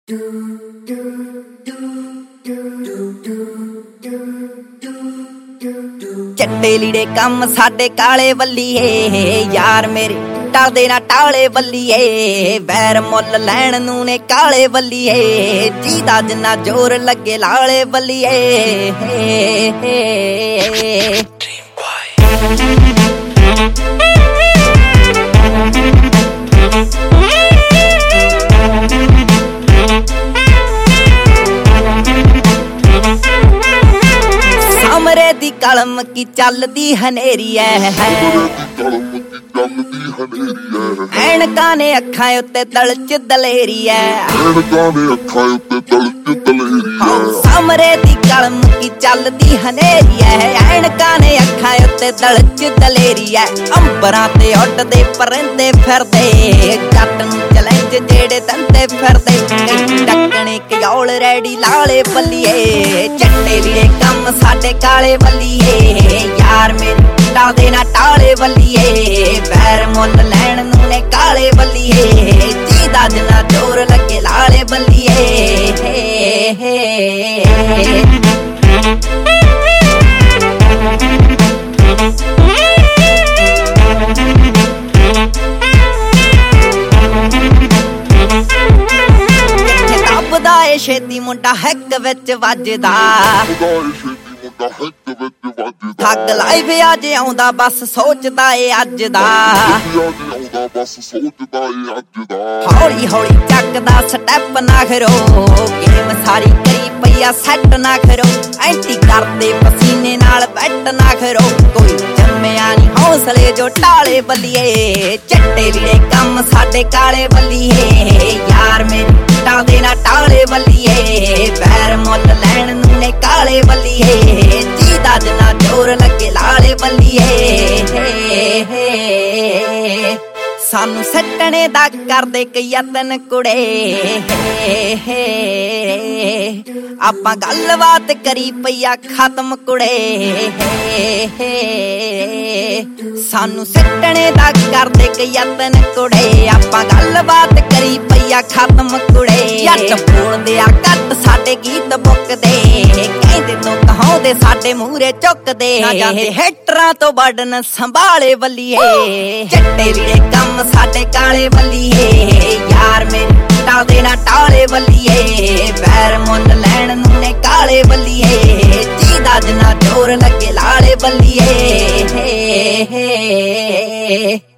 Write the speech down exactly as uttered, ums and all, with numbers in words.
ਚੱਟੇ ਲੀੜੇ ਕੰਮ ਸਾਡੇ ਕਾਲੇ ਵੱਲੀਏ, ਯਾਰ ਮੇਰੇ ਟਲਦੇ ਨਾ ਟਾਲੇ ਵੱਲੀਏ। ਵੈਰ ਮੁੱਲ ਲੈਣ ਨੂੰ ਨੇ ਕਾਲੇ ਵੱਲੀਏ, ਜੀਦਾ ਜਿੰਨਾ ਜ਼ੋਰ ਲੱਗੇ ਲਾਲੇ ਵੱਲੀਏ। ਸਾਮਰੇ ਦੀ ਕਲਮ ਕੀ ਚੱਲਦੀ ਹਨੇਰੀ ਐ, ਐਨਕਾਂ ਨੇ ਅੱਖਾਂ ਉੱਤੇ ਤਲ ਚ ਦਲੇਰੀ ਐ। ਸਾਮਰੇ ਦੀ ਕਲਮ ਕੀ ਚੱਲਦੀ ਹਨੇਰੀ ਐ, ਐਨਕਾਂ ਨੇ ਅੱਖਾਂ ਉੱਤੇ ਤਲ ਚ ਦਲੇਰੀ ਐ। ਅੰਬਰਾਂ ਤੇ ਉੱਡਦੇ ਪਰਿੰਦੇ ਫਿਰਦੇ, ਜੱਟ ਨੂੰ ਚੈਲੰਜ ਜਿਹੜੇ ਦੰਦੇ ਫਿਰਦੇ। ਡੱਕਣੇ ਕਿਉਲ ਰੈਡੀ ਲਾਲੇ ਵੱਲੀਏ, ਚੱਟੇ ਲੀੜੇ ਕੰਮ ਸਾਡੇ ਕਾਲੇ ਵੱਲੀਏ। ਯਾਰ ਮੇਰੇ ਟਲਦੇ ਨਾ ਟਾਲੇ ਵੱਲੀਏ, ਵੈਰ ਮੁੱਲ ਲੈਣ ਨੂੰ ਨੇ ਕਾਲੇ ਵੱਲੀਏ। ਜੀਦਾ ਜਿੰਨਾ ਜ਼ੋਰ ਲੱਗੇ ਲਾਲੇ ਵੱਲੀਏ। ਦੱਬਦਾ ਏ ਛੇਤੀ ਮੁੰਡਾ ਹਿੱਕ ਵਿੱਚ ਵੱਜਦਾ, ਠੱਗ ਲਾਈਵ ਅੱਜ ਆਉਂਦਾ ਬਸ ਸੋਚਦਾ ਏ ਅੱਜ ਦਾ। ਹੌਲੀ ਹੌਲੀ ਚੱਕਦਾ ਸਟੈਪ ਨਾ ਕਰੋ, ਗੇਮ ਸਾਰੀ ਕਰੀ ਪਈਆ ਸੈੱਟ ਨਾ ਕਰੋ। ਐਂਟੀ ਕਰਦੇ ਪਸੀਨੇ ਨਾਲ ਬੈਟ ਨਾ ਕਰੋ, ਕੋਈ ਜੰਮਿਆ ਨੀ ਹੌਸਲੇ ਜੋ ਟਾਲੇ ਵੱਲੀਏ। ਚੱਟੇ ਲੀੜੇ ਕੰਮ ਸਾਡੇ ਕਾਲੇ ਵੱਲੀਏ, ਯਾਰ ਮੇਰੇ ਟਲਦੇ ਨਾ ਟਾਲੇ ਵੱਲੀਏ। ਵੈਰ ਮੁੱਲ ਲੈਣ ਨੂੰ ਨੇ ਕਾਲੇ ਵੱਲੀਏ, ਜੀਦਾ ਜਿੰਨਾ ਜ਼ੋਰ ਲੱਗੇ ਲਾਲੇ ਵੱਲੀਏ। ਸਾਨੂੰ ਸੱਟਣੇ ਦਾ ਕਰਦੇ ਕਈ ਯਤਨ ਕੁੜੇ, ਆਪਾਂ ਗੱਲਬਾਤ ਕਰੀ ਪਈਆ ਖਤਮ ਕੁੜੇ। ਸਾਨੂੰ ਸੱਟਣੇ ਦਾ ਕਰਦੇ ਕਈ ਯਤਨ ਕੁੜੇ, ਆਪਾਂ ਗੱਲਬਾਤ ਕਰੀ ਪਈਆ ਖਤਮ ਕੁੜੇ। ਜੱਟ ਬੋਲਦੇ ਆ ਘੱਟ ਸਾਡੇ ਗੀਤ ਬੁੱਕਦੇ, ਕਹਿੰਦੇ ਤੋਂ ਕਹਾਉਂਦੇ ਸਾਡੇ ਮੂਹਰੇ ਚੁੱਕਦੇ। ਨਾ ਜਾਂਦੇ ਹੇਟਰਾਂ ਤੋਂ ਬੜਨ ਸੰਭਾਲੇ ਵੱਲੀਏ, ਚੱਟੇ ਲੀੜੇ ਕੰਮ ਸਾਡੇ ਕਾਲੇ ਵੱਲੀਏ। ਯਾਰ ਮੇਰੇ ਟਲਦੇ ਨਾ ਟਾਲੇ ਵੱਲੀਏ, ਵੈਰ ਮੁੱਲ ਲੈਣ ਨੂੰ ਨੇ ਕਾਲੇ ਵੱਲੀਏ। ਜੀਦਾ ਜਿੰਨਾ ਜ਼ੋਰ ਲੱਗੇ ਲਾਲੇ ਵੱਲੀਏ।